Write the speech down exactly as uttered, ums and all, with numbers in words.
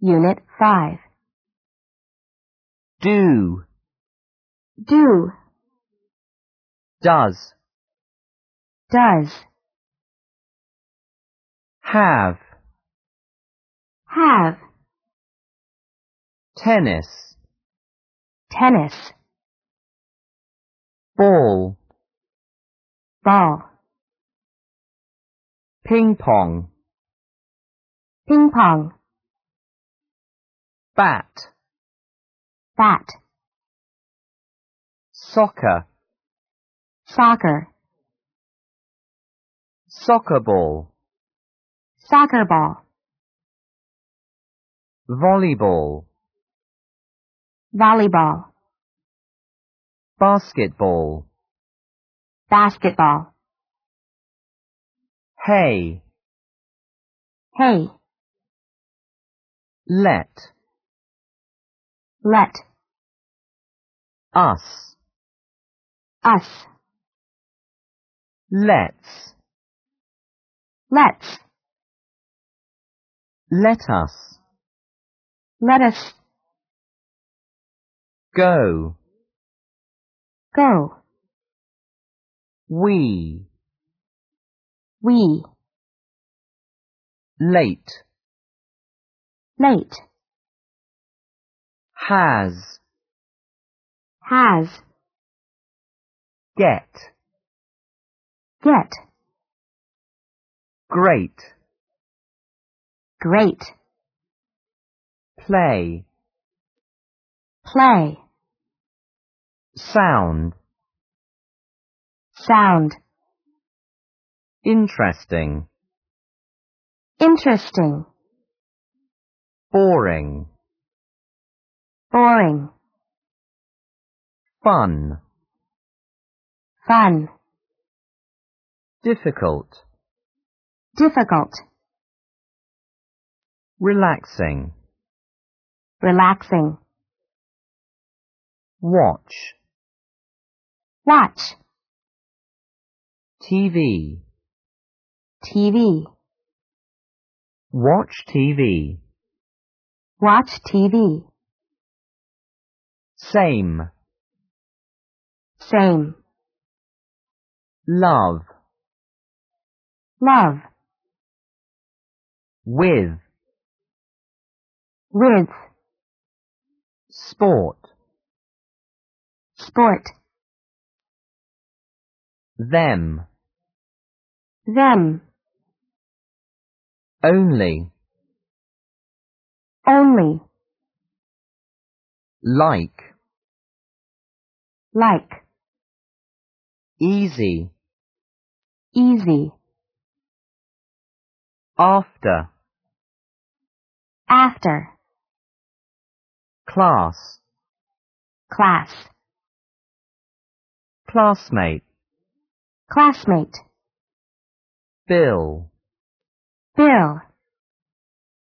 Unit five. Do, Do, does, does, have, have, tennis, tennis, ball, ball, ping pong, ping pong, bat, bat, soccer, soccer, soccer ball, soccer ball, volleyball, volleyball, basketball, basketball, hay, hay, let, let, us, us, let's, let's, let us, let us, go, go, we, we, late, late, has, has, get, get, great, great, play, play, sound, sound, interesting, interesting, boring, boring, fun, fun, difficult, difficult, relaxing, relaxing, watch, watch, T V, T V, watch T V, watch T V, same, same, love, love, with, with, sport, sport, them, them, only, only, like, like, easy, easy, after, after, class, class, classmate, classmate, bill. bill.